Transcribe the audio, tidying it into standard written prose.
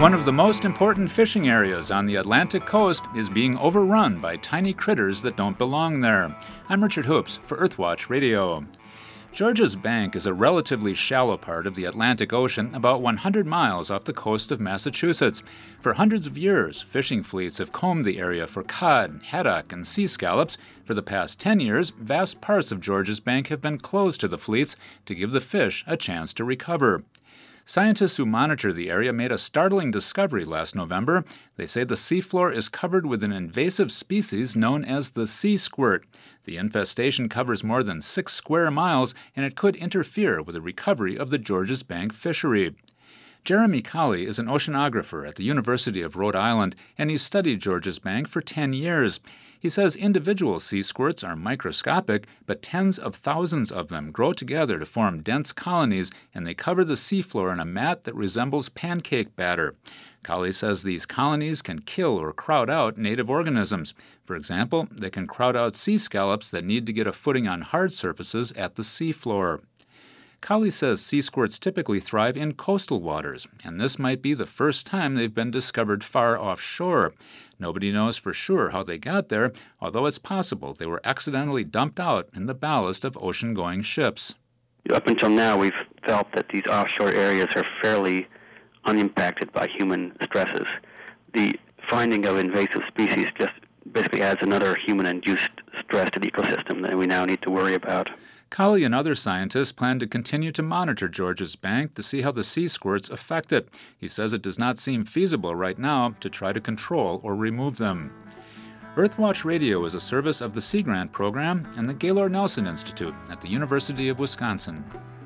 One of the most important fishing areas on the Atlantic coast is being overrun by tiny critters that don't belong there. I'm Richard Hoops for Earthwatch Radio. Georges Bank is a relatively shallow part of the Atlantic Ocean about 100 miles off the coast of Massachusetts. For hundreds of years, fishing fleets have combed the area for cod, haddock, and sea scallops. For the past 10 years, vast parts of Georges Bank have been closed to the fleets to give the fish a chance to recover. Scientists who monitor the area made a startling discovery last November. They say the seafloor is covered with an invasive species known as the sea squirt. The infestation covers more than 6 square miles, and it could interfere with the recovery of the Georges Bank fishery. Jeremy Colley is an oceanographer at the University of Rhode Island, and he's studied Georges Bank for 10 years. He says individual sea squirts are microscopic, but tens of thousands of them grow together to form dense colonies, and they cover the seafloor in a mat that resembles pancake batter. Colley says these colonies can kill or crowd out native organisms. For example, they can crowd out sea scallops that need to get a footing on hard surfaces at the seafloor. Colley says sea squirts typically thrive in coastal waters, and this might be the first time they've been discovered far offshore. Nobody knows for sure how they got there, although it's possible they were accidentally dumped out in the ballast of ocean-going ships. Up until now, we've felt that these offshore areas are fairly unimpacted by human stresses. The finding of invasive species just basically adds another human-induced stress to the ecosystem that we now need to worry about. Colley and other scientists plan to continue to monitor Georges Bank to see how the sea squirts affect it. He says it does not seem feasible right now to try to control or remove them. Earthwatch Radio is a service of the Sea Grant Program and the Gaylord Nelson Institute at the University of Wisconsin.